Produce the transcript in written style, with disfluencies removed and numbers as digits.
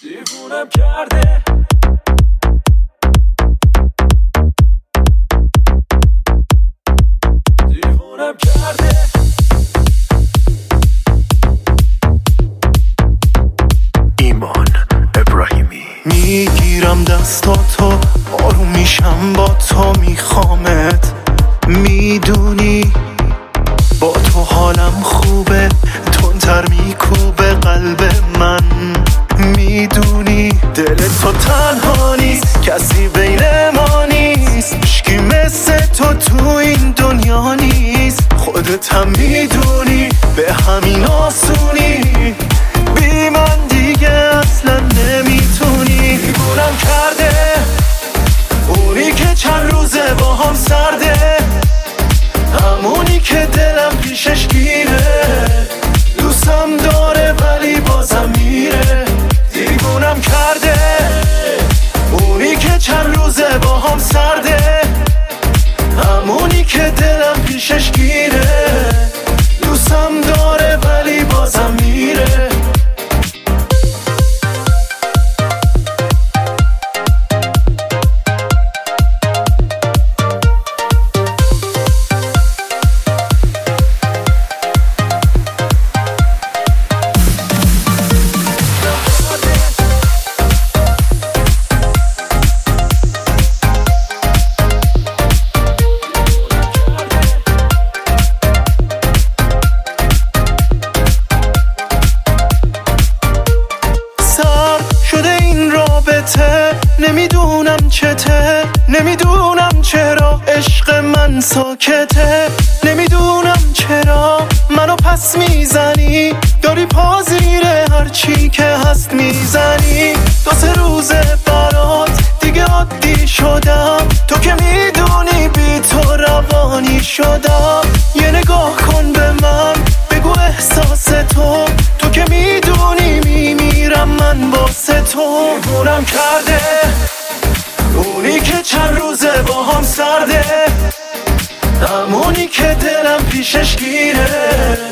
دیوونم کرده. دیوونم کرده. ایمان ابراهیمی. میگیرم دستاتو، آروم میشم با تو، میخوامت، میدونی با تو حالم خوبه، تندتر میکوبه قلب من، میدونی دل تو تنها نیست، کسی بین ما نیست، هیچکی مثل تو این دنیا نیست، خودت هم میدونی به همین آسونی، بی من دیگه اصلا نمیتونی. دیوونم کرده اونی که چند روزه با هم سرده، همونی که دلم پیشش گیره، دوستم داره ولی بازم میره. دیوونم کرده اونی که چند روزه با هم سرده، همونی که دلم پیشش گیره، دوستم داره ولی بازم میره. نمیدونم چته، نمیدونم چرا عشق من ساکته، نمیدونم چرا منو پس میزنی، داری پا زیر هرچی که هست میزنی. 2-3 روزه برات دیگه عادی شدم، تو که میدونی بی تو روانی شدم. یه نگاه کن به من، بگو احساس تو که میدونی میمیرم من واسه تو. دیوونم کرده اونی که چند روزه با هم سرده، همونی که دلم پیشش گیره،